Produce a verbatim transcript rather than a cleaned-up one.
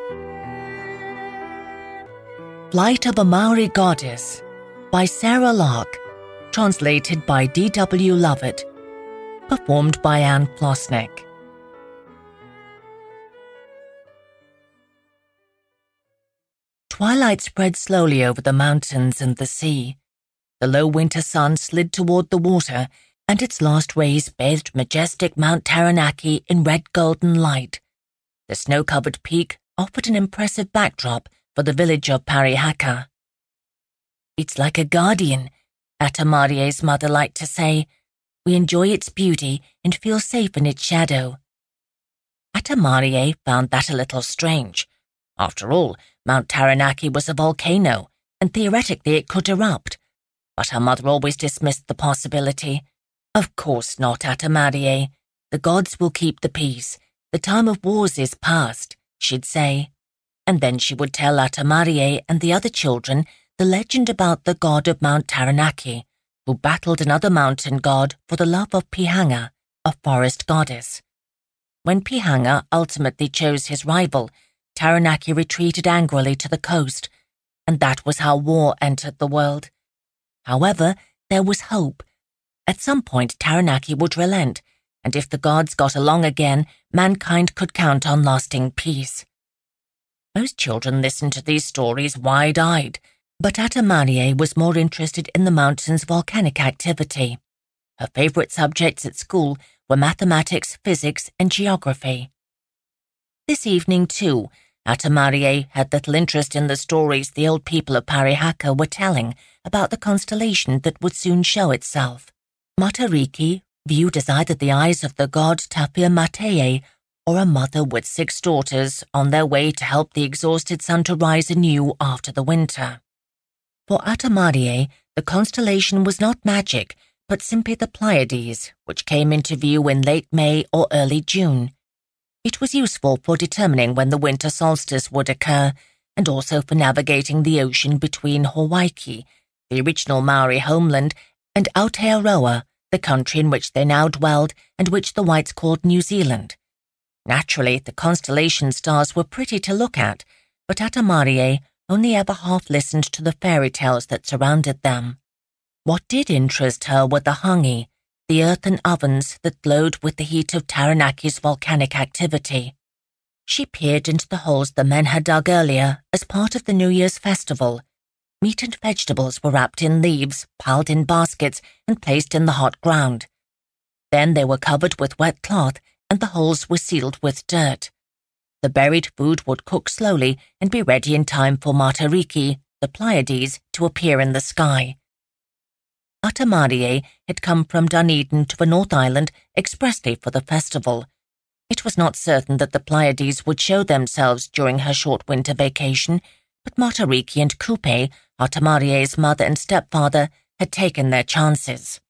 Flight of a Maori Goddess by Sarah Lark, translated by D W Lovett, performed by Anne Plosnick. Twilight spread slowly over the mountains and the sea. The low winter sun slid toward the water, and its last rays bathed majestic Mount Taranaki in red-golden light. The snow-covered peak offered an impressive backdrop for the village of Parihaka. "It's like a guardian," Atamarie's mother liked to say. "We enjoy its beauty and feel safe in its shadow." Atamarie found that a little strange. After all, Mount Taranaki was a volcano, and theoretically it could erupt. But her mother always dismissed the possibility. "Of course not, Atamarie. The gods will keep the peace. The time of wars is past," she'd say. And then she would tell Atamarie and the other children the legend about the god of Mount Taranaki, who battled another mountain god for the love of Pihanga, a forest goddess. When Pihanga ultimately chose his rival, Taranaki retreated angrily to the coast, and that was how war entered the world. However, there was hope. At some point, Taranaki would relent, and if the gods got along again, mankind could count on lasting peace. Most children listened to these stories wide-eyed, but Atamarie was more interested in the mountain's volcanic activity. Her favorite subjects at school were mathematics, physics, and geography. This evening, too, Atamarie had little interest in the stories the old people of Parihaka were telling about the constellation that would soon show itself. Matariki, viewed as either the eyes of the god Tapia Matei or a mother with six daughters on their way to help the exhausted sun to rise anew after the winter. For Atamarie, the constellation was not magic, but simply the Pleiades, which came into view in late May or early June. It was useful for determining when the winter solstice would occur, and also for navigating the ocean between Hawaii, the original Maori homeland, and Aotearoa, the country in which they now dwelled and which the whites called New Zealand. Naturally, the constellation stars were pretty to look at, but Atamarie only ever half listened to the fairy tales that surrounded them. What did interest her were the hangi, the earthen ovens that glowed with the heat of Taranaki's volcanic activity. She peered into the holes the men had dug earlier as part of the New Year's festival. Meat and vegetables were wrapped in leaves, piled in baskets, and placed in the hot ground. Then they were covered with wet cloth, and the holes were sealed with dirt. The buried food would cook slowly and be ready in time for Matariki, the Pleiades, to appear in the sky. Atamarie had come from Dunedin to the North Island expressly for the festival. It was not certain that the Pleiades would show themselves during her short winter vacation, but Matariki and Kupe, Atamarie's mother and stepfather, had taken their chances.